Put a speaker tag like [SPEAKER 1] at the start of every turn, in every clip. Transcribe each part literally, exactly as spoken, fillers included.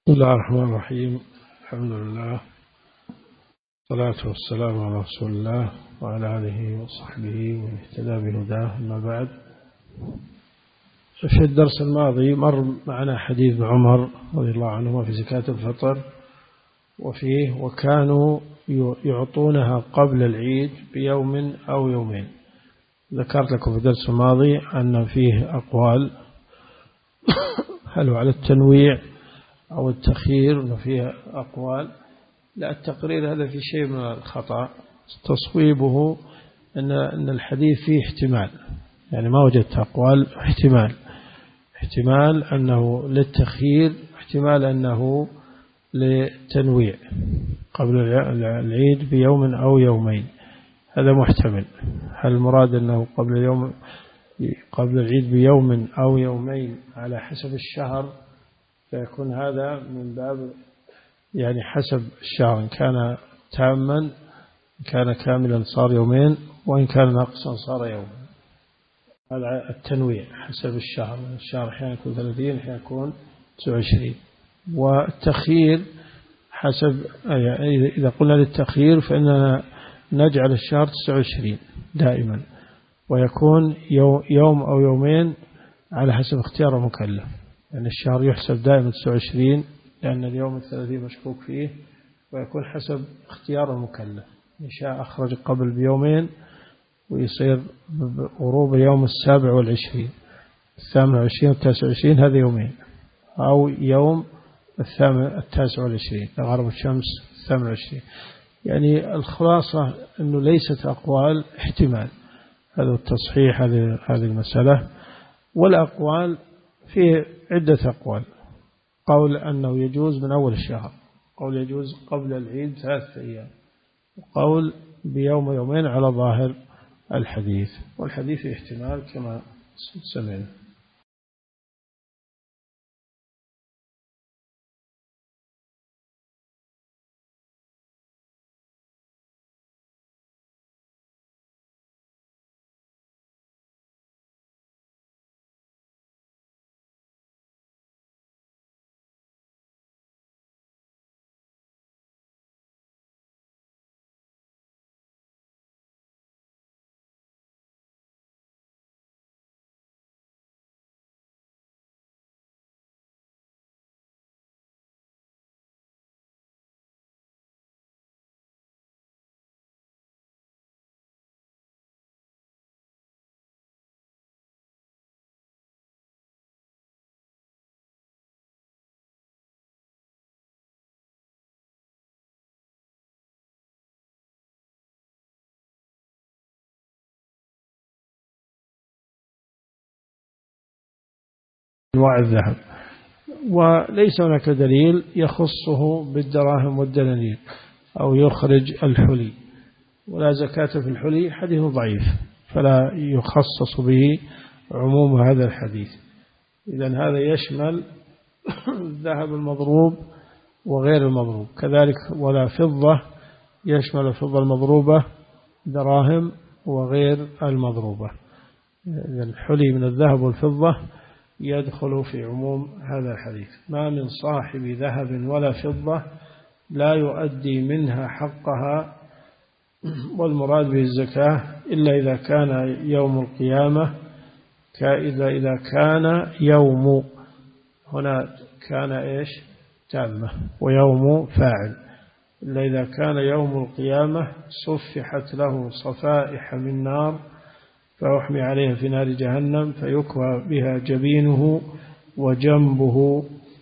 [SPEAKER 1] بسم الله الرحمن الرحيم. الحمد لله والصلاة والسلام على رسول الله وعلى آله وصحبه ومن اهتدى بهداه. أما بعد، في الدرس الماضي مر معنا حديث عمر رضي الله عنه في زكاة الفطر، وفيه وكانوا يعطونها قبل العيد بيوم أو يومين. ذكرت لكم في الدرس الماضي أن فيه أقوال هل على التنويع أو التخيير، أنه فيها أقوال. لا، التقرير هذا في شيء من الخطأ. تصويبه أن أن الحديث فيه احتمال، يعني ما وجدت أقوال، احتمال احتمال أنه للتخيير، احتمال أنه للتنويع قبل العيد بيوم أو يومين. هذا محتمل. هل المراد أنه قبل يوم قبل العيد بيوم أو يومين على حسب الشهر، فيكون هذا من باب يعني حسب الشهر، إن كان تاما إن كان كاملا صار يومين، وإن كان ناقصا صار يوم. هذا التنويع حسب الشهر، الشهر أحيانا يكون ثلاثين، أحيانا يكون تسعة وعشرين. والتخيير حسب، إذا قلنا للتخيير فإننا نجعل الشهر تسعة وعشرين دائما، ويكون يوم أو يومين على حسب اختيار المكلف. يعني الشهر يحسب دائما تسعة وعشرين لأن اليوم الثلاثين مشكوك فيه، ويكون حسب اختيار المكلف. إن شاء أخرج قبل بيومين ويصير غروب اليوم السابع والعشرين، الثامن والعشرين والتاسع والعشرين، هذا يومين، أو يوم الثامن التاسع والعشرين لغرب الشمس الثامن والعشرين. يعني الخلاصة أنه ليست أقوال، احتمال. هذا التصحيح، هذه هذه المسألة. والأقوال فيه عدة أقوال. قول أنه يجوز من أول الشهر، قول يجوز قبل العيد ثلاثة أيام، وقول بيوم يومين على ظاهر الحديث. والحديث احتمال كما سمعنا. أنواع الذهب، وليس هناك دليل يخصه بالدراهم والدنانير أو يخرج الحلي، ولا زكاة في الحلي. حديث ضعيف فلا يخصص به عموم هذا الحديث. إذن هذا يشمل الذهب المضروب وغير المضروب كذلك، ولا فضة، يشمل الفضة المضروبة دراهم وغير المضروبة. الحلي من الذهب والفضة يدخل في عموم هذا الحديث. ما من صاحب ذهب ولا فضة لا يؤدي منها حقها، والمراد به الزكاة، إلا إذا كان يوم القيامة، كإذا إذا كان يوم، هنا كان إيش تامة ويوم فاعل، إلا إذا كان يوم القيامة صفحت له صفائح من نار فأحمي عليها في نار جهنم فيكوى بها جبينه وجنبه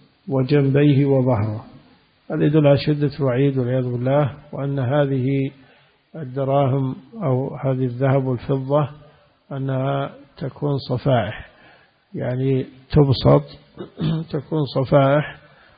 [SPEAKER 1] وجنبيه وظهره. هذا يدل على شدة الوعيد والعياذ بالله، وأن هذه الدراهم أو هذه الذهب والفضة أنها تكون صفائح، يعني تبسط تكون صفائح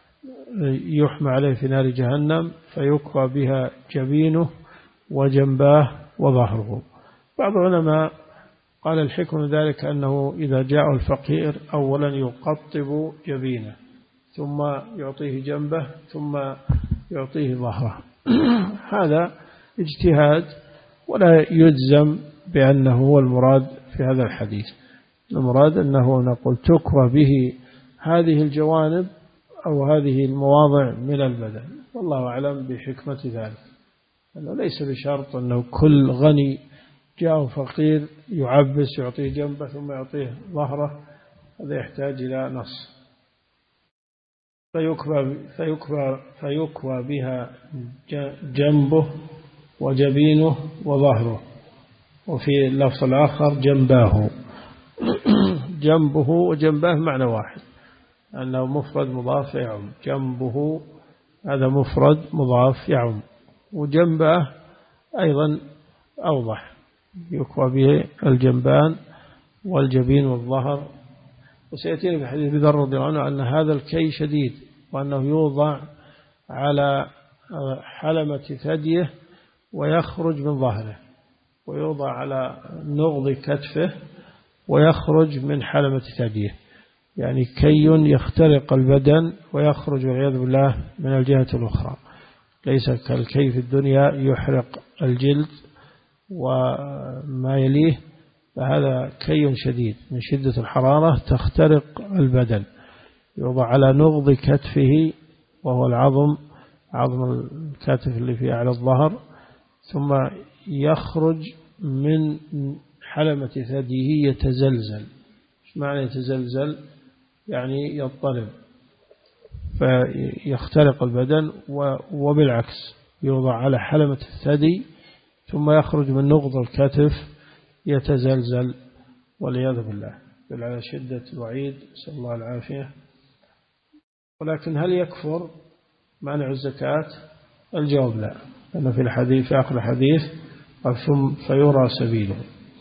[SPEAKER 1] يحمى عليه في نار جهنم فيكوى بها جبينه وجنباه وظهره. بعض العلماء قال الحكم ذلك أنه إذا جاء الفقير أولا يقطب جبينه، ثم يعطيه جنبه، ثم يعطيه ظهره. هذا اجتهاد ولا يجزم بأنه هو المراد في هذا الحديث. المراد أنه نقول تكوى به هذه الجوانب أو هذه المواضع من البدن، والله أعلم بحكمة ذلك، أنه ليس بشرط أنه كل غني جاءه فقير يعبس يعطيه جنبه ثم يعطيه ظهره، هذا يحتاج إلى نص. فيكوى, فيكوى, فيكوى بها جنبه وجبينه وظهره، وفي اللفظ الآخر جنباه. جنبه وجنباه معنى واحد، أنه مفرد مضاف يعم، جنبه هذا مفرد مضاف يعم، وجنبه أيضا أوضح، يكوى به الجنبان والجبين والظهر. وسيأتينا في حديث ذر رضي الله عنه أن هذا الكي شديد، وأنه يوضع على حلمة ثديه ويخرج من ظهره، ويوضع على نغض كتفه ويخرج من حلمة ثديه، يعني كي يخترق البدن ويخرج والعياذ بالله من الجهة الأخرى، ليس كالكي في الدنيا يحرق الجلد وما يليه، فهذا كي شديد من شدة الحرارة تخترق البدن، يوضع على نغض كتفه وهو العظم، عظم الكتف اللي في أعلى الظهر، ثم يخرج من حلمة ثديه يتزلزل. ايش معنى يتزلزل؟ يعني يضطرب فيخترق البدن، وبالعكس يوضع على حلمة الثدي ثم يخرج من نغض الكتف يتزلزل والعياذ بالله، بل على شدة الوعيد، نسأل الله العافية. ولكن هل يكفر مانع الزكاة؟ الجواب لا، لأن في الحديث في آخر الحديث ثم فيرى سبيله،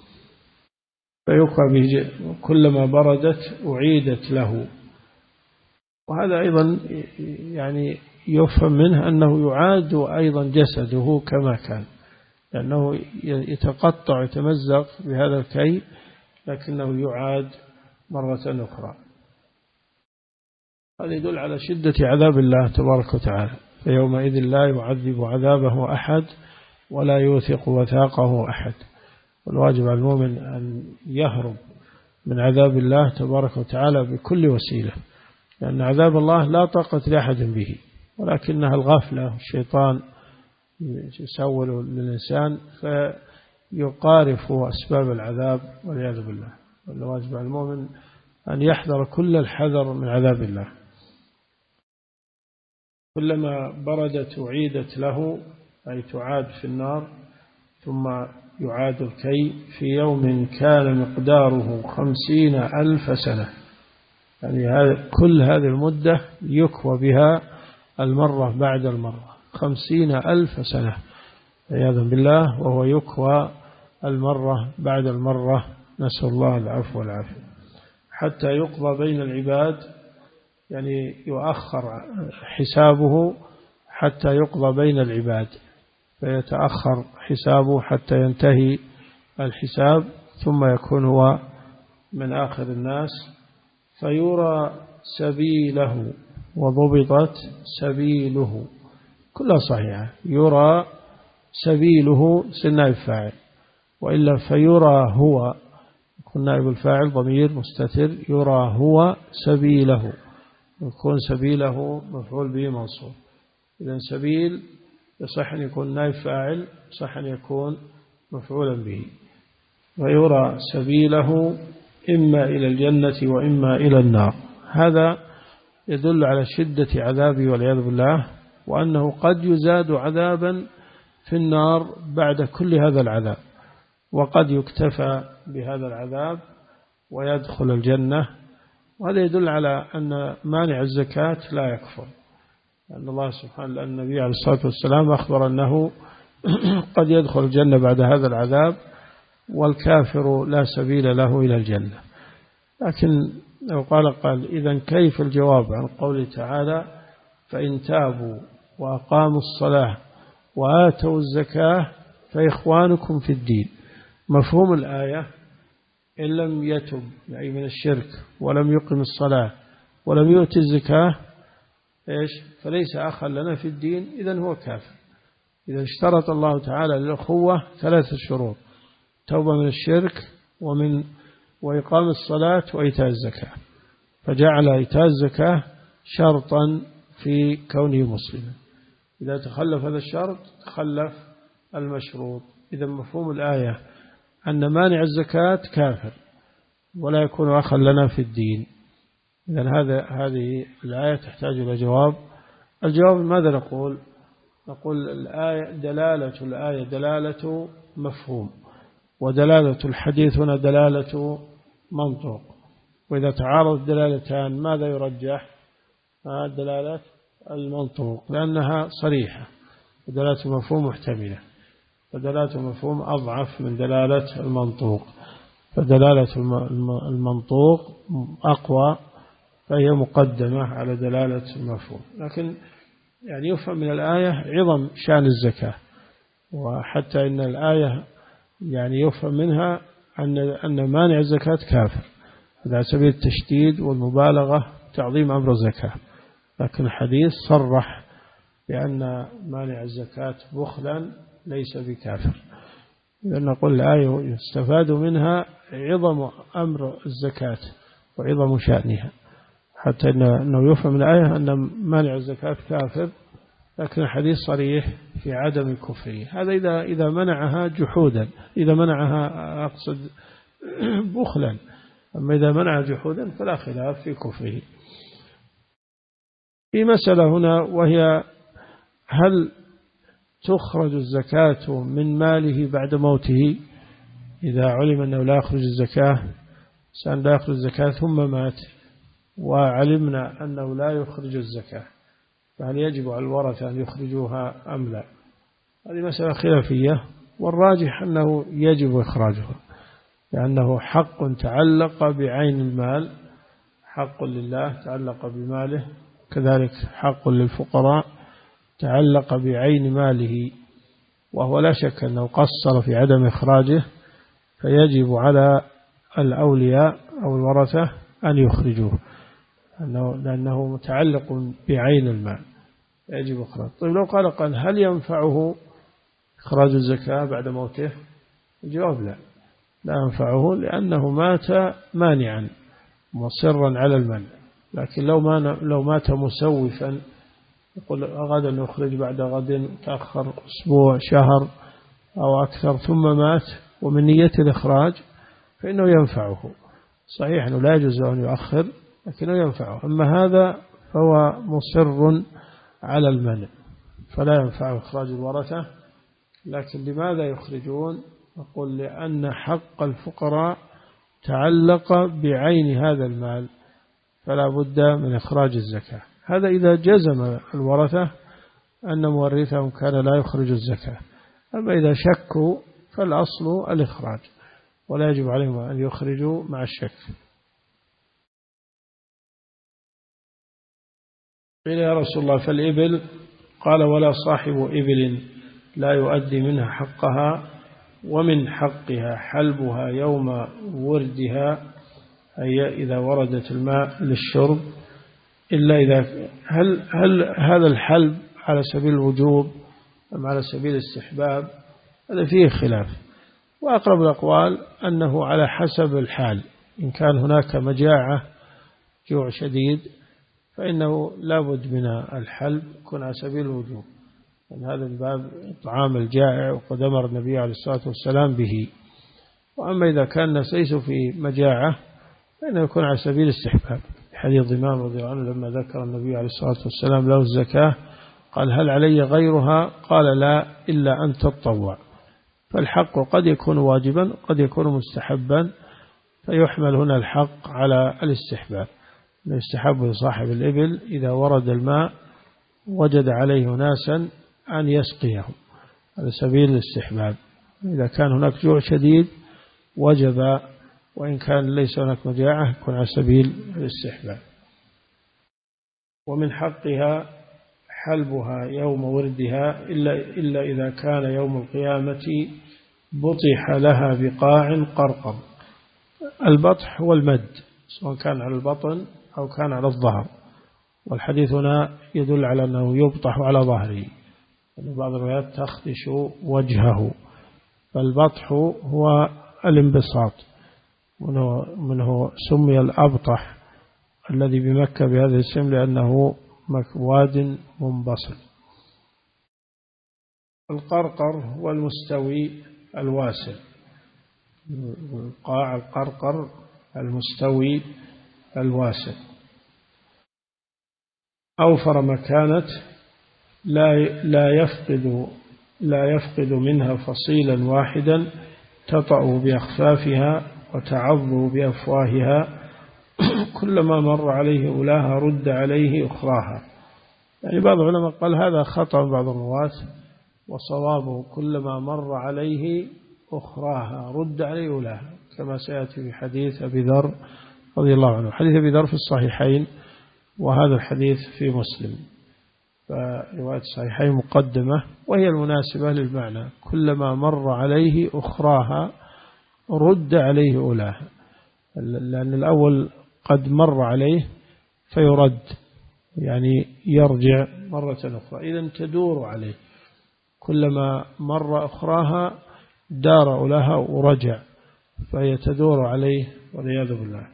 [SPEAKER 1] فيقع به كلما بردت أعيدت له. وهذا أيضا يعني يفهم منه أنه يعاد أيضا جسده كما كان، لأنه يتقطع يتمزق بهذا الكي، لكنه يعاد مرة أخرى. هذا يدل على شدة عذاب الله تبارك وتعالى، فيومئذ لا يعذب عذابه أحد ولا يوثق وثاقه أحد. والواجب على المؤمن أن يهرب من عذاب الله تبارك وتعالى بكل وسيلة، لأن عذاب الله لا طاقة لأحد به، ولكنها الغفلة، الشيطان يسول للإنسان فيقارف أسباب العذاب والعياذ بالله. والواجب على المؤمن أن يحذر كل الحذر من عذاب الله. كلما بردت أعيدت له، أي تعاد في النار، ثم يعاد الكي في يوم كان مقداره خمسين ألف سنة، يعني كل هذه المدة يكوى بها المرة بعد المرة، خمسين ألف سنة عياذا بالله، وهو يكوى المرة بعد المرة، نسأل الله العفو والعافية، حتى يقضى بين العباد، يعني يؤخر حسابه حتى يقضى بين العباد، فيتأخر حسابه حتى ينتهي الحساب، ثم يكون هو من آخر الناس، فيرى سبيله، وضبطت سبيله كلها صحيحة، يرى سبيله سنائب فاعل، وإلا فيرى هو يكون نائب الفاعل ضمير مستتر، يرى هو سبيله، يكون سبيله مفعول به منصوب. إذن سبيل يصح أن يكون نائب فاعل، يصح أن يكون مفعولا به، ويرى سبيله إما إلى الجنة وإما إلى النار. هذا يدل على شدة عذابه والعياذ بالله، وأنه قد يزاد عذابا في النار بعد كل هذا العذاب، وقد يكتفى بهذا العذاب ويدخل الجنة. وهذا يدل على أن مانع الزكاة لا يكفر، لأن الله سبحانه، لأن النبي عليه الصلاة والسلام أخبر أنه قد يدخل الجنة بعد هذا العذاب، والكافر لا سبيل له إلى الجنة. لكن لو قال قال إذن كيف الجواب عن قوله تعالى فإن تابوا وأقاموا الصلاة وآتوا الزكاة فإخوانكم في الدين؟ مفهوم الآية إن لم يتب أي من الشرك ولم يقم الصلاة ولم يؤتي الزكاة إيش؟ فليس أخا لنا في الدين، إذن هو كافر. إذا اشترط الله تعالى للأخوة ثلاثة شروط: توبة من الشرك، ومن وإقام الصلاة، وإيتاء الزكاة، فجعل إيتاء الزكاة شرطا في كونه مسلما. إذا تخلف هذا الشرط تخلف المشروط. إذا مفهوم الآية أن مانع الزكاة كافر ولا يكون أخا لنا في الدين. إذن هذا هذه الآية تحتاج إلى جواب. الجواب ماذا نقول؟ نقول الآية دلالة الآية دلالة مفهوم، ودلالة الحديث هنا دلالة منطوق. وإذا تعارض الدلالتان ماذا يرجح؟ دلالة المنطوق لأنها صريحة، ودلالة المفهوم محتملة، فدلالة المفهوم أضعف من دلالة المنطوق، فدلالة المنطوق أقوى فهي مقدمة على دلالة المفهوم. لكن يعني يفهم من الآية عظم شأن الزكاة، وحتى إن الآية يعني يفهم منها أن أن مانع الزكاة كافر على سبيل التشديد والمبالغة تعظيم أمر الزكاة. لكن الحديث صرح بأن مانع الزكاة بخلا ليس بكافر. إذا نقول الآية يستفاد منها عظم أمر الزكاة وعظم شأنها، حتى أنه يفهم من الآية أن مانع الزكاة كافر، لكن الحديث صريح في عدم كفره. هذا إذا إذا منعها جحودا، إذا منعها أقصد بخلا، أما إذا منع جحودا فلا خلاف في كفره. في مسألة هنا وهي هل تخرج الزكاة من ماله بعد موته؟ إذا علم أنه لا يخرج الزكاة، سأن لا يخرج الزكاة ثم مات وعلمنا أنه لا يخرج الزكاة، فهل يجب على الورثة أن يخرجوها أم لا؟ هذه مسألة خلافية، والراجح أنه يجب إخراجها، لأنه حق تعلق بعين المال، حق لله تعلق بماله، كذلك حق للفقراء تعلق بعين ماله، وهو لا شك أنه قصر في عدم إخراجه، فيجب على الأولياء أو الورثة أن يخرجوه لأنه متعلق بعين المال يجب إخراجه. طيب لو قال قال هل ينفعه إخراج الزكاة بعد موته؟ الجواب لا، لا ينفعه لأنه مات مانعا مصرا على المنع. لكن لو ما لو مات مسوفا يقول غدا نخرج بعد غد، تأخر أسبوع شهر أو أكثر ثم مات ومن نية الإخراج فإنه ينفعه. صحيح أنه لا يجوز أن يؤخر لكنه ينفعه. أما هذا فهو مصر على المنع فلا ينفع إخراج الورثة. لكن لماذا يخرجون؟ نقول لأن حق الفقراء تعلق بعين هذا المال فلا بد من إخراج الزكاة. هذا إذا جزم الورثة أن مورثهم كان لا يخرج الزكاة. أما إذا شكوا فالأصل الإخراج ولا يجب عليهم أن يخرجوا مع الشك. قيل يا رسول الله فالإبل؟ قال ولا صاحب إبل لا يؤدي منها حقها، ومن حقها حلبها يوم وردها، أي إذا وردت الماء للشرب، إلا إذا هل, هل هذا الحلب على سبيل الوجوب أم على سبيل الاستحباب؟ هذا فيه خلاف، وأقرب الأقوال أنه على حسب الحال. إن كان هناك مجاعة جوع شديد فإنه لا بد من الحلب يكون على سبيل الوجوب، من هذا الباب طعام الجائع وقد أمر النبي عليه الصلاة والسلام به. وأما إذا كان الناس ليسوا في مجاعة فإنه يكون على سبيل الاستحباب. حديث ضمان رضي الله عنه لما ذكر النبي عليه الصلاة والسلام له الزكاة قال هل علي غيرها؟ قال لا إلا أن تتطوع. فالحق قد يكون واجبا قد يكون مستحبا، فيحمل هنا الحق على الاستحباب. يستحب لصاحب الإبل إذا ورد الماء وجد عليه ناسا أن يسقيهم على سبيل الاستحباب. إذا كان هناك جوع شديد وجب، وإن كان ليس هناك مجاعة يكون على سبيل الاستحباب. ومن حقها حلبها يوم وردها إلا, إلا إذا كان يوم القيامة بطح لها بقاع قرقر. البطح هو المد، سواء كان على البطن أو كان على الظهر، والحديث هنا يدل على أنه يبطح على ظهره، بعض الروايات تخدش وجهه. فالبطح هو الانبساط، منه, منه سمي الأبطح الذي بمكة بهذا الاسم لأنه واد منبسط. القرقر والمستوي الواسع، القاع القرقر المستوي الواسع، أوفر مكانة لا لا يفقد لا يفقد منها فصيلا واحدا تطأ بأخفافها وتعض بأفواهها، كلما مر عليه أولاها رد عليه أخراها. يعني بعض العلماء قال هذا خطأ بعض الرواة، وصوابه كلما مر عليه أخراها رد عليه أولاها، كما سيأتي في حديث أبي ذر رضي الله عنه. حديث أبي ذر في الصحيحين، وهذا الحديث في مسلم، فرواية الصحيحين مقدمة وهي المناسبة للمعنى، كلما مر عليه أخراها رد عليه أولاها، لأن الأول قد مر عليه فيرد، يعني يرجع مرة أخرى، إذن تدور عليه، كلما مر أخراها دار أولاها ورجع، فهي تدور عليه والعياذ بالله.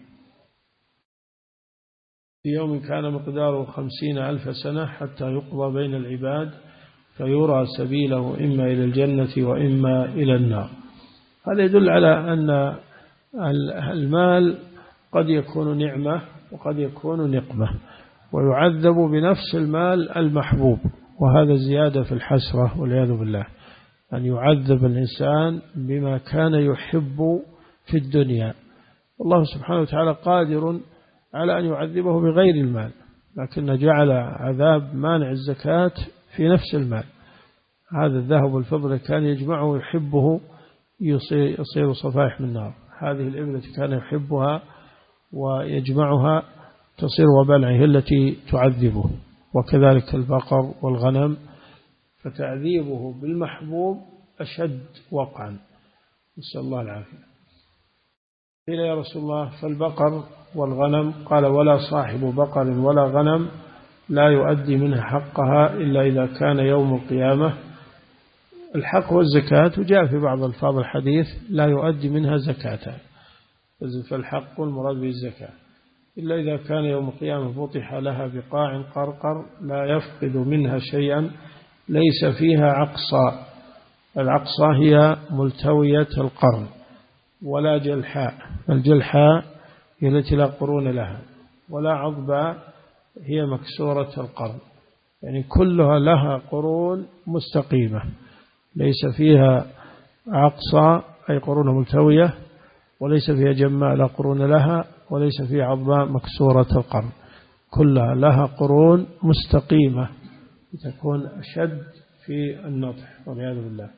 [SPEAKER 1] في يوم كان مقداره خمسين ألف سنة حتى يقضى بين العباد فيرى سبيله إما إلى الجنة وإما إلى النار. هذا يدل على أن المال قد يكون نعمة وقد يكون نقمة، ويعذب بنفس المال المحبوب، وهذا زيادة في الحسرة والعياذ بالله، أن يعذب الإنسان بما كان يحب في الدنيا. الله سبحانه وتعالى قادر على أن يعذبه بغير المال، لكن جعل عذاب مانع الزكاة في نفس المال. هذا الذهب والفضة كان يجمعه يحبه يصير, يصير صفائح من نار، هذه الإبلة كان يحبها ويجمعها تصير وبال هي التي تعذبه، وكذلك البقر والغنم، فتعذيبه بالمحبوب أشد وقعا، نسأل الله العافية. قيل يا رسول الله فالبقر والغنم؟ قال ولا صاحب بقر ولا غنم لا يؤدي منها حقها إلا إذا كان يوم القيامة. الحق والزكاة، وجاء في بعض الفاظ الحديث لا يؤدي منها زكاة، فالحق المراد بالزكاة، إلا إذا كان يوم القيامة فتح لها بقاع قرقر لا يفقد منها شيئا ليس فيها عقصى. العقصى هي ملتوية القرن، ولا جلحاء، الجلحاء هي التي لا قرون لها، ولا عضباء هي مكسورة القرن، يعني كلها لها قرون مستقيمة، ليس فيها عقصى أي قرون ملتوية، وليس فيها جماء لا قرون لها، وليس فيها عضباء مكسورة القرن، كلها لها قرون مستقيمة تكون أشد في النطح والعياذ بالله.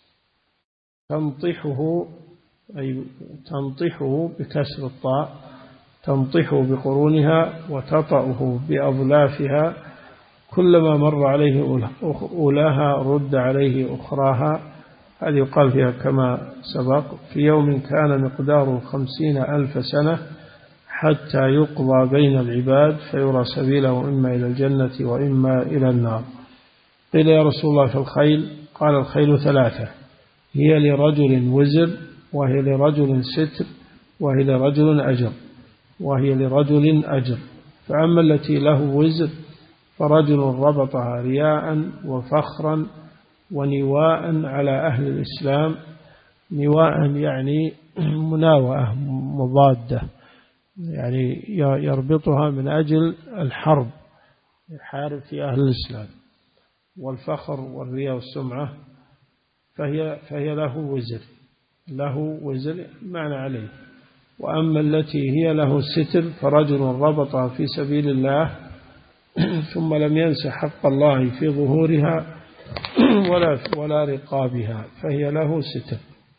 [SPEAKER 1] تنطحه أي تنطحه بكسر الطاء، تنطحه بقرونها وتطأه بأظلافها، كلما مر عليه أولاها رد عليه أخراها. هذه يقال فيها كما سبق في يوم كان مقداره خمسين ألف سنة حتى يقضى بين العباد فيرى سبيله إما إلى الجنة وإما إلى النار. قيل يا رسول الله في الخيل؟ قال الخيل ثلاثة، هي لرجل وزر، وهي لرجل ستر، وهي لرجل أجر وهي لرجل أجر. فأما التي له وزر فرجل ربطها رياء وفخرا ونواء على أهل الإسلام. نواء يعني مناوئة مضادة، يعني يربطها من أجل الحرب، يحارب في أهل الإسلام. والفخر والرياء والسمعة فهي, فهي له وزر، له وزر معنى عليه. وأما التي هي له ستر فرجل ربطها في سبيل الله ثم لم ينس حق الله في ظهورها ولا, ولا رقابها فهي له ستر،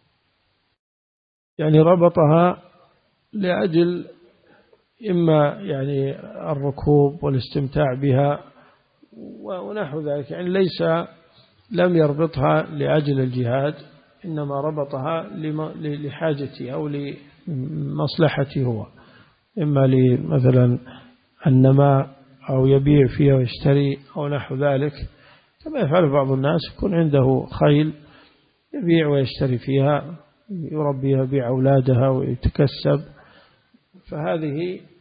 [SPEAKER 1] يعني ربطها لأجل إما يعني الركوب والاستمتاع بها ونحو ذلك، يعني ليس لم يربطها لأجل الجهاد، إنما ربطها لحاجته أو لمصلحته هو، إما لمثلا النماء أو يبيع فيها ويشتري أو نحو ذلك، كما يفعل بعض الناس، يكون عنده خيل يبيع ويشتري فيها، يربيها بيع أولادها ويتكسب، فهذه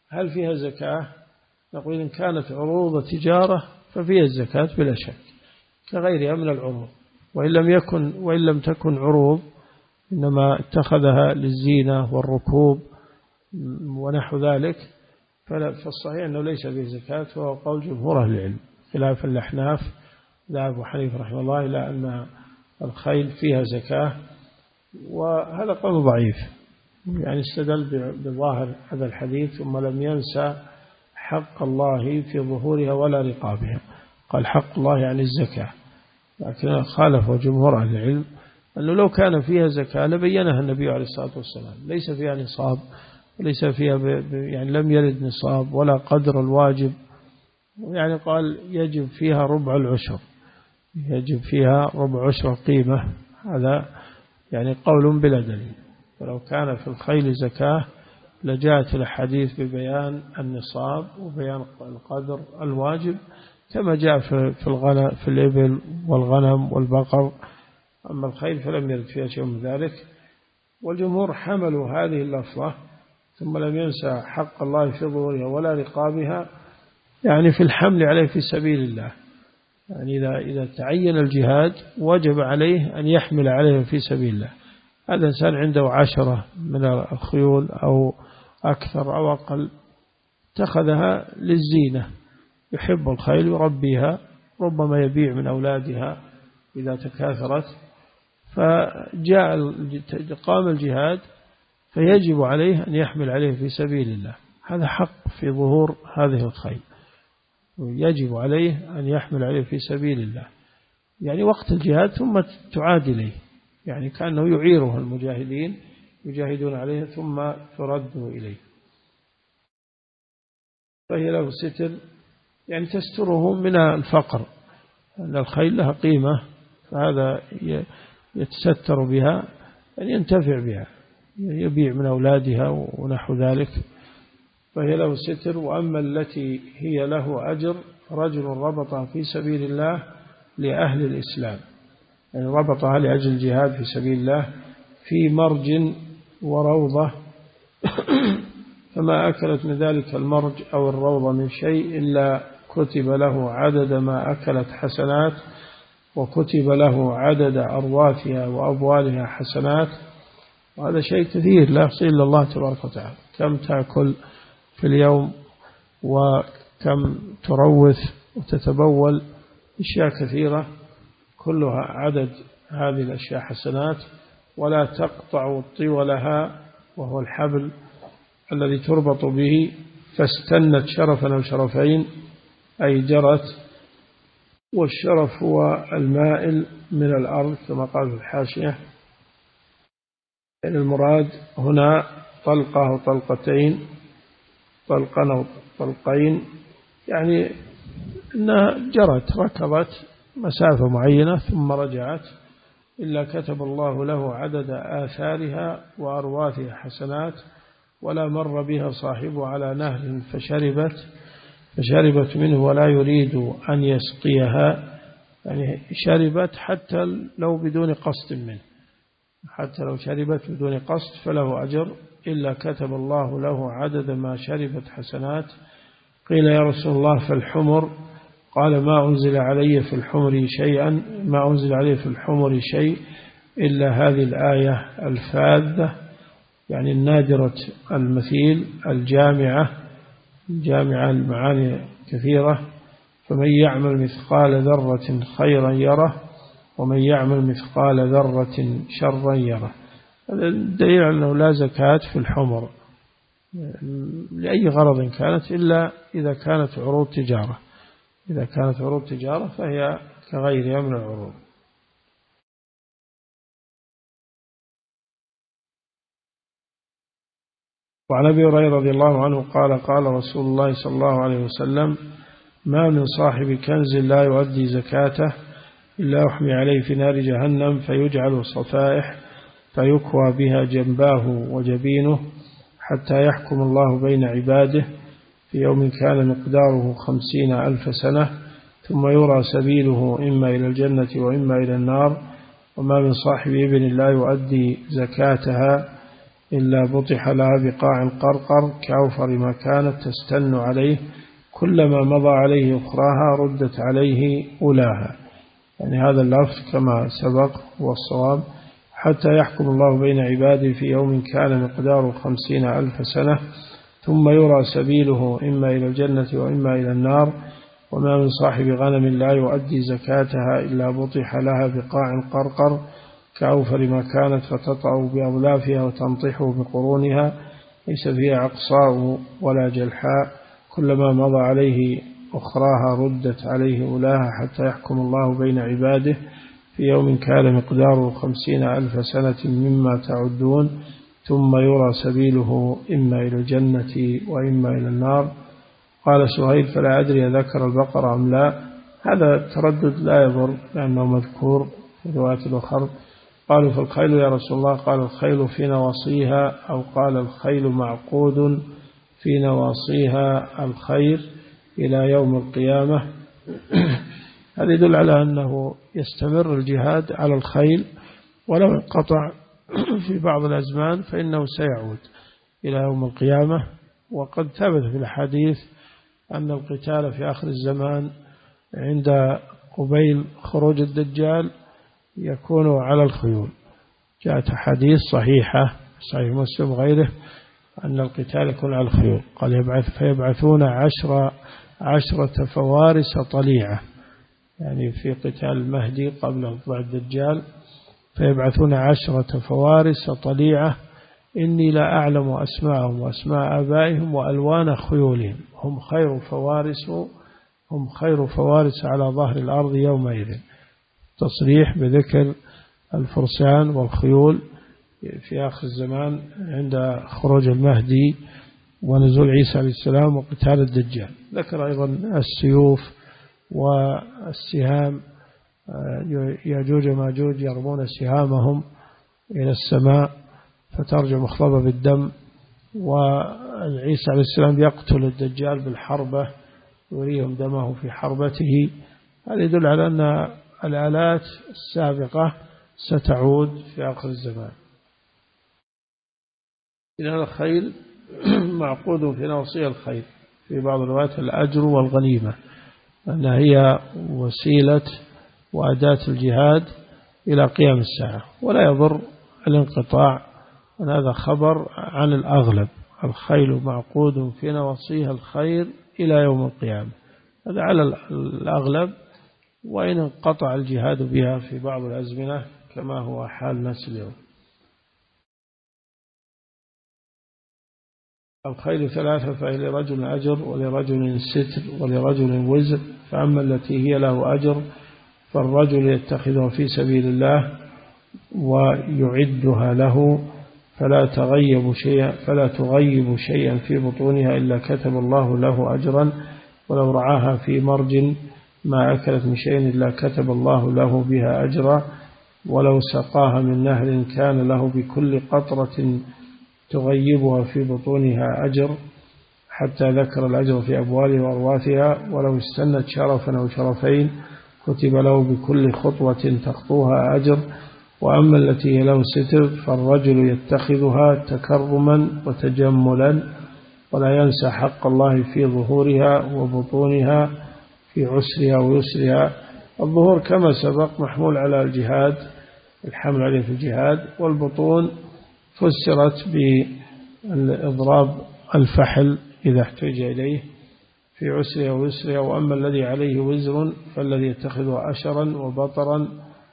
[SPEAKER 1] هل فيها زكاة؟ نقول إن كانت عروض تجارة ففيها الزكاة بلا شك كغيرها من العروض، وإن لم يكن وإن لم تكن عروض إنما اتخذها للزينة والركوب ونحو ذلك فالصحيح أنه ليس فيه زكاة، وهو قول جمهور أهل العلم خلاف الأحناف. ذهب أبو حنيفة رحمه الله إلى أن الخيل فيها زكاة، وهذا قول ضعيف، يعني استدل بظاهر هذا الحديث ثم لم ينسى حق الله في ظهورها ولا رقابها، قال حق الله يعني الزكاة، لكن خالف جمهور أهل العلم أنه لو كان فيها زكاة لبينها النبي عليه الصلاة والسلام، ليس فيها نصاب وليس فيها يعني لم يرد نصاب ولا قدر الواجب، يعني قال يجب فيها ربع العشر، يجب فيها ربع عشر قيمة، هذا يعني قول بلا دليل. ولو كان في الخيل زكاة لجاءت الحديث ببيان النصاب وبيان القدر الواجب كما جاء في الغنم في الإبل والغنم والبقر، أما الخيل فلم يرد فيها شيء من ذلك. والجمهور حملوا هذه اللفظة ثم لم ينسى حق الله في ظهورها ولا رقابها، يعني في الحمل عليه في سبيل الله، يعني إذا إذا تعين الجهاد وجب عليه أن يحمل عليه في سبيل الله. هذا إنسان عنده عشرة من الخيول أو أكثر أو أقل اتخذها للزينة، يحب الخيل يربيها، ربما يبيع من أولادها إذا تكاثرت، فجاء قام الجهاد فيجب عليه أن يحمل عليه في سبيل الله، هذا حق في ظهور هذه الخيل، يجب عليه أن يحمل عليه في سبيل الله، يعني وقت الجهاد ثم تعاد إليه، يعني كأنه يعيره المجاهدين يجاهدون عليه ثم ترد إليه، فهي له ستر يعني تستره من الفقر، أن الخيل لها قيمة فهذا يتستر بها أن ينتفع بها، يبيع من أولادها ونحو ذلك، فهي له ستر. وأما التي هي له أجر رجل ربطها في سبيل الله لأهل الإسلام، يعني ربطها لأجل الجهاد في سبيل الله في مرج وروضة فما أكلت من ذلك المرج أو الروضة من شيء إلا كتب له عدد ما أكلت حسنات، وكتب له عدد أرواثها وأبوالها حسنات، وهذا شيء كثير لا يحصي إلا الله تبارك وتعالى. كم تأكل في اليوم وكم تروث وتتبول، أشياء كثيرة كلها عدد هذه الأشياء حسنات، ولا تقطع طولها وهو الحبل الذي تربط به، فاستنت شرفا أو شرفين أي جرت، والشرف هو المائل من الأرض كما قال في الحاشية، يعني المراد هنا طلقة أو طلقتين، طلقا أو طلقين، يعني أنها جرت ركضت مسافة معينة ثم رجعت، إلا كتب الله له عدد آثارها وأرواثها حسنات، ولا مر بها صاحبه على نهر فشربت فشربت منه ولا يريد أن يسقيها، يعني شربت حتى لو بدون قصد منه، حتى لو شربت بدون قصد فله أجر، إلا كتب الله له عدد ما شربت حسنات. قيل يا رسول الله فالحمر؟ قال ما أنزل علي في الحمر شيئا ما أنزل علي في الحمر شيء إلا هذه الآية الفاذة، يعني النادرة المثيل الجامعة الجامعة المعاني كثيرة، فمن يعمل مثقال ذرة خيرا يره ومن يعمل مثقال ذرة شرا يره. الدليل على أنه لا زكاة في الحمر لأي غرض كانت إلا إذا كانت عروض تجارة، إذا كانت عروض تجارة فهي كغيرها من العروض. وعن أبي هريرة رضي الله عنه قال قال رسول الله صلى الله عليه وسلم ما من صاحب كنز لا يؤدي زكاته إلا يحمي عليه في نار جهنم فيجعل صفائح فيكوى بها جنباه وجبينه حتى يحكم الله بين عباده في يوم كان مقداره خمسين ألف سنة، ثم يرى سبيله إما إلى الجنة وإما إلى النار. وما من صاحب ابن لا يؤدي زكاتها إلا بطح لها بقاع قرقر كأوفر ما كانت تستن عليه، كلما مضى عليه أخراها ردت عليه أولاها. يعني هذا اللفظ كما سبق والصواب: حتى يحكم الله بين عباده في يوم كان مقداره خمسين ألف سنة، ثم يرى سبيله إما إلى الجنة وإما إلى النار، وما من صاحب غنم لا يؤدي زكاتها إلا بطح لها بقاع قرقر كأوفر ما كانت، فتطأ بأظلافها وتنطحه بقرونها، ليس فيها عقصاء ولا جلحاء، كلما مضى عليه أخراها ردت عليه أولاها، حتى يحكم الله بين عباده في يوم كان مقداره خمسين ألف سنة مما تعدون، ثم يرى سبيله إما إلى الجنة وإما إلى النار. قال سهيل: فلا أدري ذكر البقرة أم لا. هذا التردد لا يضر لأنه مذكور في رواية الأخر. قالوا: فالخيل يا رسول الله؟ قال: الخيل في نواصيها، أو قال: الخيل معقود في نواصيها الخير إلى يوم القيامة. هذا يدل على أنه يستمر الجهاد على الخيل، ولو انقطع في بعض الأزمان فإنه سيعود إلى يوم القيامة. وقد ثبت في الحديث أن القتال في آخر الزمان عند قبيل خروج الدجال يكون على الخيول. جاءت حديث صحيحة صحيح مسلم غيره أن القتال يكون على الخيول. قال: يبعث فيبعثون عشر عشرة فوارس طليعة، يعني في قتال المهدي قبل طلوع الدجال، فيبعثون عشرة فوارس طليعة، إني لا أعلم أسماءهم وأسماء آبائهم وألوان خيولهم، هم خير فوارس هم خير فوارس على ظهر الأرض يومئذ. تصريح بذكر الفرسان والخيول في آخر الزمان عند خروج المهدي ونزول عيسى عليه السلام وقتال الدجال. ذكر أيضا السيوف والسهام، ياجوج وماجوج يرمون سهامهم إلى السماء فترجع مخضبة بالدم، وعيسى عليه السلام يقتل الدجال بالحربة يريهم دمه في حربته. هذا يدل على أن الآلات السابقة ستعود في آخر الزمان. إن الخيل معقود في نواصي الخيل، في بعض الروايات الأجر والغنيمة، أنها هي وسيلة وأداة الجهاد إلى قيام الساعة، ولا يضر الانقطاع. هذا خبر عن الأغلب: الخيل معقود في نواصيها الخير إلى يوم القيامة. هذا على الأغلب، وإن انقطع الجهاد بها في بعض الأزمنة كما هو حال الناس اليوم. الخيل ثلاثة: فهي لرجل أجر، ولرجل ستر، ولرجل وزر. فأما التي هي له أجر فالرجل يتخذها في سبيل الله ويعدها له، فلا تغيب شيئا فلا تغيب شيئا في بطونها إلا كتب الله له أجرا، ولو رعاها في مرج ما أكلت من شيء إلا كتب الله له بها أجرا، ولو سقاها من نهر كان له بكل قطرة تغيبها في بطونها أجر، حتى ذكر الأجر في أبوالها وأرواثها. ولو استنت شرفا أو شرفين كتب له بكل خطوة تخطوها أجر. وأما التي له ستر فالرجل يتخذها تكرما وتجملا، ولا ينسى حق الله في ظهورها وبطونها، في عسرها ويسرها. الظهور كما سبق محمول على الجهاد، الحمل عليه في الجهاد، والبطون فسرت بالإضراب الفحل إذا احتاج إليه في عسرها ويسرها. وأما الذي عليه وزر فالذي يتخذه أشرا وبطرا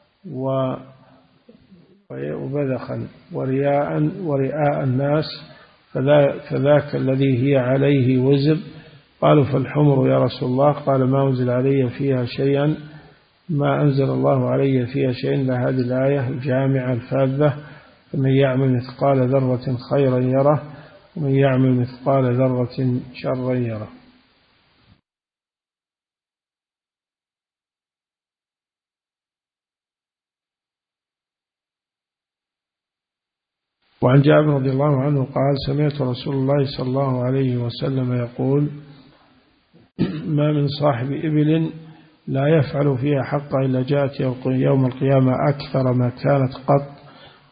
[SPEAKER 1] وبذخا ورياء ورئاء الناس، فذاك الذي هي عليه وزر. قالوا: فالحمر يا رسول الله؟ قال: ما أنزل علي فيها شيئا ما أنزل الله علي فيها شيئا إلا هذه الآية الجامعة الفاذة: فمن يعمل مثقال ذرة خيرا يره، ومن يعمل مثقال ذرة شرا يره. وعن جابر رضي الله عنه قال: سمعت رسول الله صلى الله عليه وسلم يقول: ما من صاحب إبل لا يفعل فيها حقا إلا جاءت يوم القيامة أكثر ما كانت قط،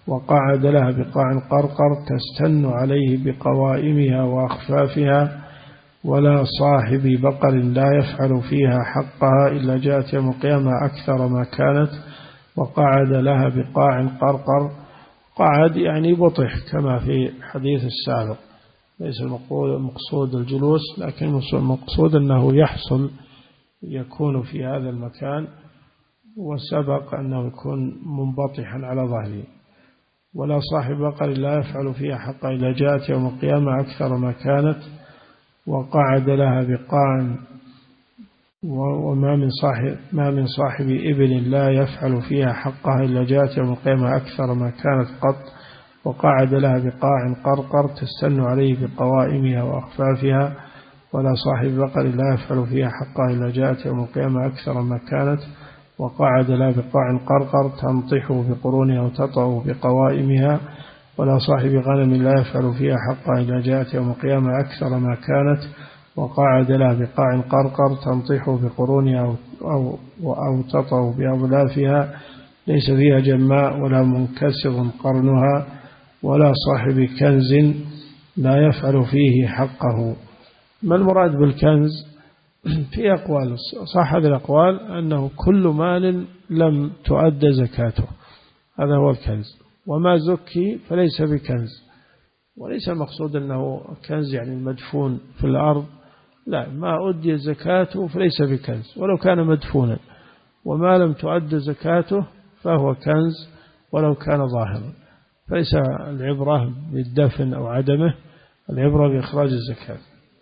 [SPEAKER 1] وقعد لها بقاع قرقر تستن عليه بقوائمها وأخفافها، ولا صاحب بقر لا يفعل فيها حقها إلا جاءت يوم القيامة أكثر ما كانت، وقعد لها بقاع قرقر. قعد يعني بطح كما في الحديث السابق، ليس المقصود الجلوس، لكن المقصود أنه يحصل يكون في هذا المكان، وسبق أنه يكون منبطحا على ظهره. ولا صاحب بقر لا يفعل فيها حقا إلا جاءت يوم القيامة أكثر ما كانت، وقعد لها بقاع. وما من صاحب ما من صاحب إبل لا يفعل فيها حقها إلا جاءت يوم القيامة أكثر ما كانت قط، وقعد لها بقاع قرقر تستن عليه بقوائمها وأخفافها. ولا صاحب بقر لا يفعل فيها حقها إلا جاءت يوم القيامة أكثر ما كانت، وقعد لها بقاع قرقر تنطح بقرونها وتطأ بقوائمها. ولا صاحب غنم لا يفعل فيها حقها إلا جاءت يوم القيامة أكثر ما كانت، وقعد لها بقاع قرقر تنطح بقرونها أو, أو تطأ بأظلافها، ليس فيها جماء ولا منكسر قرنها. ولا صاحب كنز لا يفعل فيه حقه. ما المراد بالكنز؟ في أقوال، صح هذه الأقوال أنه كل مال لم تؤد زكاته هذا هو الكنز، وما زكي فليس بكنز. وليس المقصود أنه كنز يعني المدفون في الأرض، لا، ما أدي زكاته فليس بكنز ولو كان مدفونا، وما لم تؤد زكاته فهو كنز ولو كان ظاهرا. فليس العبرة بالدفن أو عدمه، العبرة بإخراج الزكاة.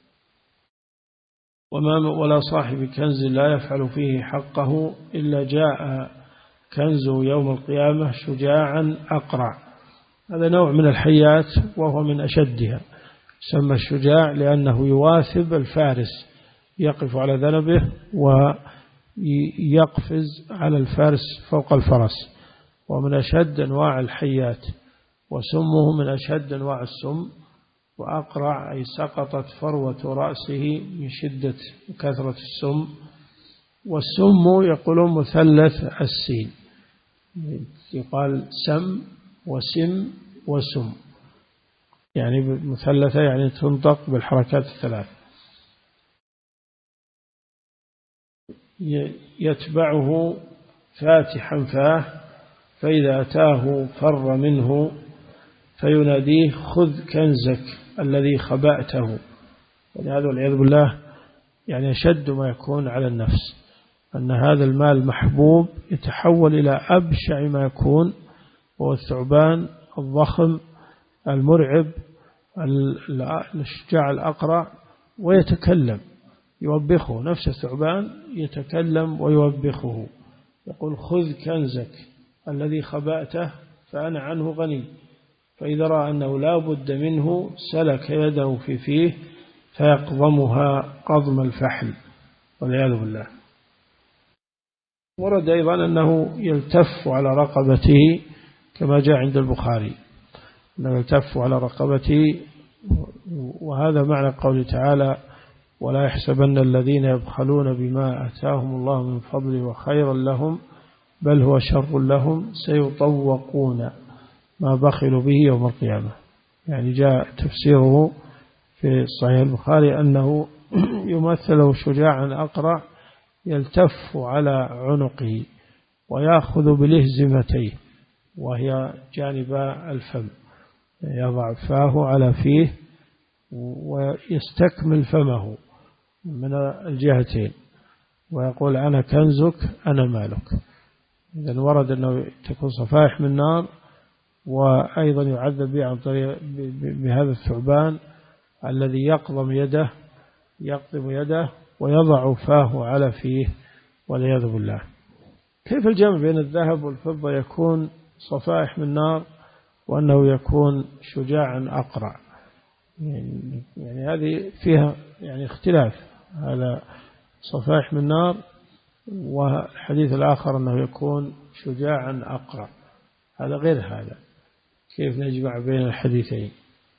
[SPEAKER 1] وما ولا صاحب كنز لا يفعل فيه حقه إلا جاء كنزه يوم القيامة شجاعا أقرع. هذا نوع من الحيات وهو من أشدها، سمى الشجاع لأنه يواثب الفارس، يقف على ذنبه ويقفز على الفارس فوق الفرس، ومن أشد أنواع الحيات، وسمه من أشد أنواع السم. وأقرع أي سقطت فروة رأسه من شدة كثرة السم. والسم يقولون مثلث السين، يقال سم وسم وسم، يعني مثلثة يعني تنطق بالحركات الثلاث. يتبعه فاتحا فاه، فإذا أتاه فر منه فيناديه خذ كنزك الذي خبأته. ولهذا والعياذ بالله يعني أشد ما يكون على النفس أن هذا المال محبوب يتحول إلى أبشع ما يكون، وهو الثعبان الضخم المرعب الشجاع الأقرع، ويتكلم يوبخه، نفس الثعبان يتكلم ويوبخه، يقول خذ كنزك الذي خبأته فأنا عنه غني. فإذا رأى أنه لا بد منه سلك يده في فيه فيقضمها قضم الفحل والعياذ بالله. ورد أيضا أنه يلتف على رقبته كما جاء عند البخاري أنه يلتف على رقبته، وهذا معنى قوله تعالى ولا يحسبن الذين يبخلون بما آتاهم الله من فضله وخيرا لهم بل هو شر لهم سيطوقون ما بخلوا به يوم القيامة. يعني جاء تفسيره في صحيح البخاري أنه يمثل شجاعا أقرع يلتف على عنقه ويأخذ بلهزمتيه وهي جانب الفم، يضع فاه على فيه ويستكمل فمه من الجهتين ويقول أنا كنزك أنا مالك. إذن ورد أنه تكون صفائح من نار، وأيضا يعذب به عن طريق بهذا الثعبان الذي يقضم يده يقضم يده ويضع فاه على فيه والعياذ بالله. كيف الجمع بين الذهب والفضة يكون صفائح من نار وأنه يكون شجاعا أقرع؟ يعني, يعني هذه فيها يعني اختلاف، هذا صفائح من نار والحديث الآخر أنه يكون شجاعا أقرع، هذا غير هذا. كيف نجمع بين الحديثين؟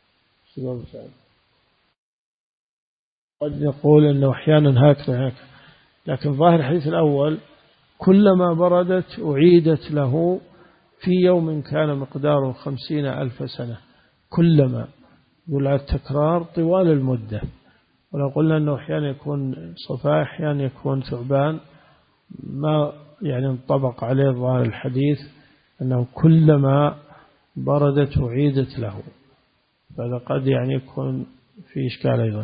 [SPEAKER 1] قد نقول أنه أحيانا هكذا هكذا، لكن ظاهر الحديث الأول كلما بردت أعيدت له في يوم كان مقداره خمسين ألف سنة كلما، يقول التكرار طوال المدة. ولو قلنا أنه أحيانا يكون صفاء أحيانا يكون ثعبان ما يعني انطبق عليه ظاهر الحديث أنه كلما بردت وعيدت له، فهذا قد يعني يكون في إشكال أيضا.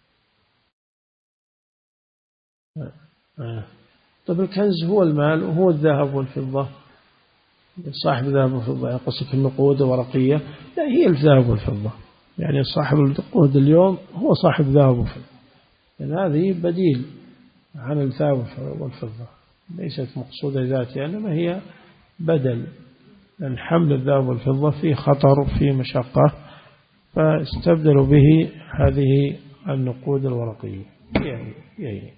[SPEAKER 1] طيب الكنز هو المال وهو الذهب والفضة، صاحب الذهب والفضة قصة النقود ورقية، لا هي الذهب والفضة، يعني صاحب النقود اليوم هو صاحب الذهب والفضة، يعني هذه بديل عن الذهب والفضة، ليست مقصودة ذاتها إنما هي بدل، لأن حمل الذهب والفضة فيه خطر وفيه مشقة، فاستبدلوا به هذه النقود الورقية. يعني يعني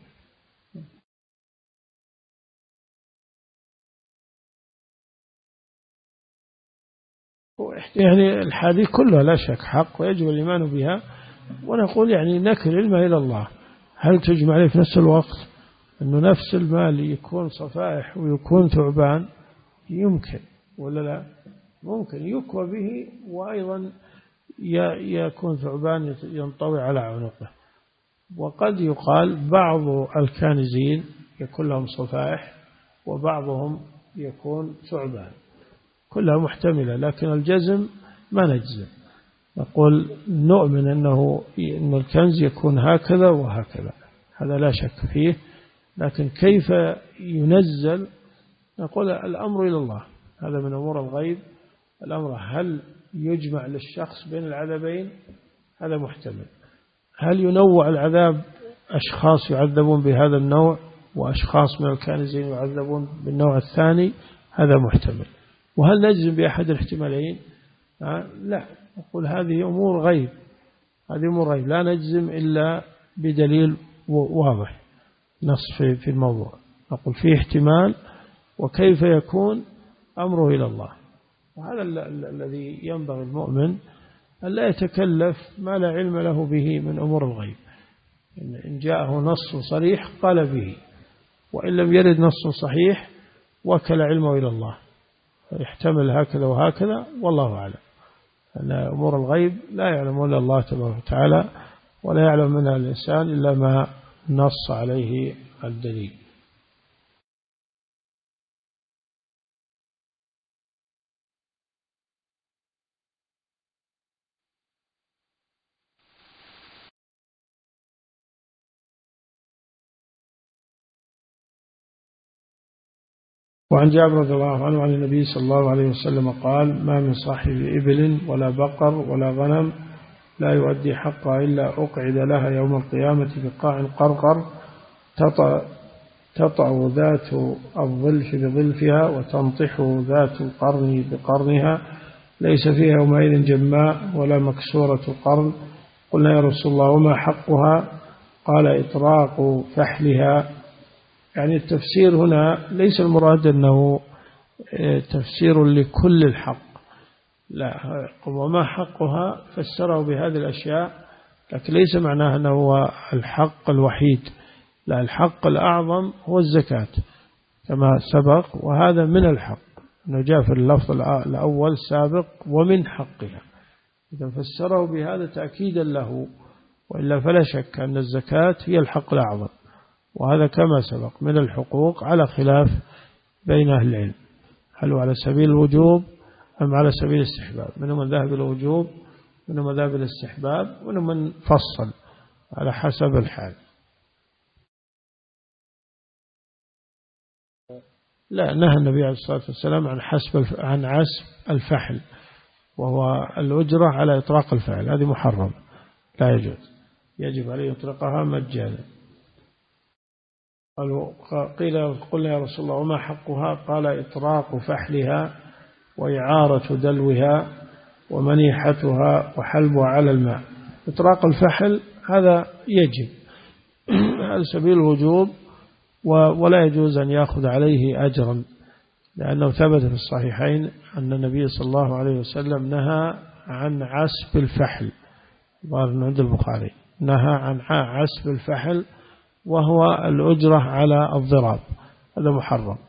[SPEAKER 1] يعني الحديث كلها لا شك حق ويجب الإيمان بها، ونقول يعني نكل العلم إلى الله. هل تجمع عليه في نفس الوقت أنه نفس المال يكون صفائح ويكون ثعبان؟ يمكن ولا لا؟ ممكن يكوى به وأيضا يكون ثعبان ينطوي على عنقه. وقد يقال بعض الكانزين يكون لهم صفائح وبعضهم يكون ثعبان، كلها محتملة، لكن الجزم ما نجزم، نقول نؤمن أنه إن الكنز يكون هكذا وهكذا، هذا لا شك فيه، لكن كيف ينزل نقول الأمر إلى الله، هذا من أمور الغيب. الأمر هل يجمع للشخص بين العذابين؟ هذا محتمل. هل ينوع العذاب، أشخاص يعذبون بهذا النوع وأشخاص من الكانزين يعذبون بالنوع الثاني؟ هذا محتمل. وهل نجزم بأحد الاحتمالين؟ آه لا، نقول هذه أمور غيب، هذه أمور غيب لا نجزم إلا بدليل واضح نص في الموضوع، نقول فيه احتمال وكيف يكون أمره إلى الله. وهذا الذي ينبغي المؤمن أن لا يتكلف ما لا علم له به من أمور الغيب، إن جاءه نص صريح قال به، وإن لم يرد نص صحيح وكل علمه إلى الله، يحتمل هكذا وهكذا والله أعلم. أن أمور الغيب لا يعلم إلا الله تبارك وتعالى، ولا يعلم منها الإنسان إلا ما نص عليه الدليل. وعن جابر رضي الله عنه عن النبي صلى الله عليه وسلم قال: ما من صاحب إبل ولا بقر ولا غنم لا يؤدي حقها إلا أقعد لها يوم القيامة بقاع قرقر تطأ, تطأ ذات الظلف بظلفها وتنطح ذات القرن بقرنها، ليس فيها يومئذ جماء ولا مكسورة قرن. قلنا يا رسول الله وما حقها؟ قال: إطراق فحلها. يعني التفسير هنا ليس المراد أنه تفسير لكل الحق، لا، وما حقها فسره بهذه الأشياء، لكن ليس معناه أنه هو الحق الوحيد، لا، الحق الأعظم هو الزكاة كما سبق، وهذا من الحق أنه جاء في اللفظ الأول سابق ومن حقها، إذا فسره بهذا تأكيدا له، وإلا فلا شك أن الزكاة هي الحق الأعظم، وهذا كما سبق من الحقوق على خلاف بين أهل العلم، هل هو على سبيل الوجوب أم على سبيل الاستحباب؟ منهم من ذهب الوجوب، منهم من ذهب الاستحباب، منهم من فصل على حسب الحال. لا، نهى النبي عليه الصلاة والسلام عن حسب عن عسب الفحل، وهو الأجرة على إطلاق الفعل، هذه محرم لا يجوز، يجب عليه يطلقها مجانا. قيل قلنا يا رسول الله وما حقها؟ قال: إطراق فحلها وإعارة دلوها ومنيحتها وحلبها على الماء. إطراق الفحل هذا يجب على سبيل الوجوب، ولا يجوز أن يأخذ عليه أجرا، لأنه ثبت في الصحيحين أن النبي صلى الله عليه وسلم نهى عن عسب الفحل، ظاهر عند البخاري نهى عن عسب الفحل، وهو الأجرة على الضراب، هذا محرم،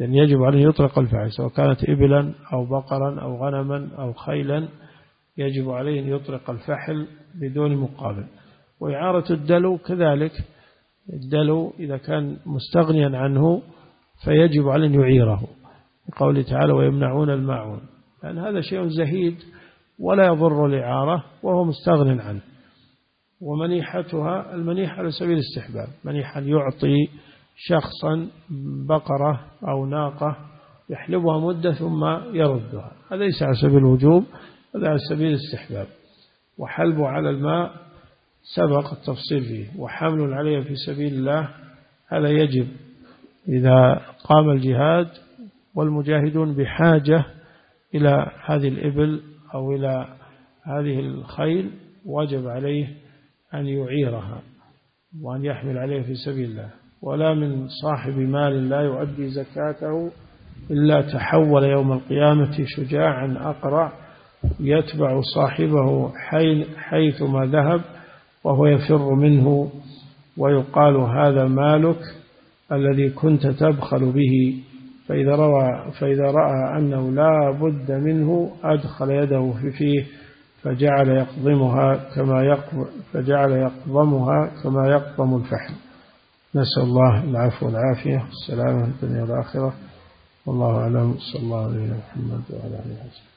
[SPEAKER 1] إذن يجب عليه يطلق الفحل، سواء كانت إبلا أو بقرا أو غنما أو خيلا، يجب عليه أن يطلق الفحل بدون مقابل. وإعارة الدلو كذلك، الدلو إذا كان مستغنيا عنه فيجب عليه أن يعيره، قوله تعالى ويمنعون الماعون، لأن هذا شيء زهيد ولا يضر الإعارة وهو مستغن عنه. ومنيحتها المنيحة على سبيل الاستحباب، منيحا يعطي شخصا بقرة أو ناقة يحلبها مدة ثم يردها، هذا ليس على سبيل الوجوب، هذا على سبيل الاستحباب. وحلبه على الماء سبق التفصيل فيه، وحمل عليه في سبيل الله هذا يجب إذا قام الجهاد والمجاهدون بحاجة إلى هذه الإبل أو إلى هذه الخيل، وجب عليه أن يعيرها وأن يحمل عليه في سبيل الله. ولا من صاحب مال لا يؤدي زكاته إلا تحول يوم القيامة شجاعا أقرع يتبع صاحبه حيثما ذهب وهو يفر منه، ويقال هذا مالك الذي كنت تبخل به، فإذا, روى فإذا رأى أنه لا بد منه أدخل يده في فيه فجعل يقضمها كما يقضم فجعل يقضمها كما يقضم الفحل. نسأل الله العفو والعافية والسلامة في الدنيا والآخرة، والله أعلم. صلى الله عليه محمد وعلى آله وسلم.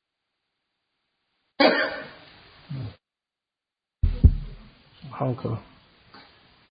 [SPEAKER 1] سبحانك.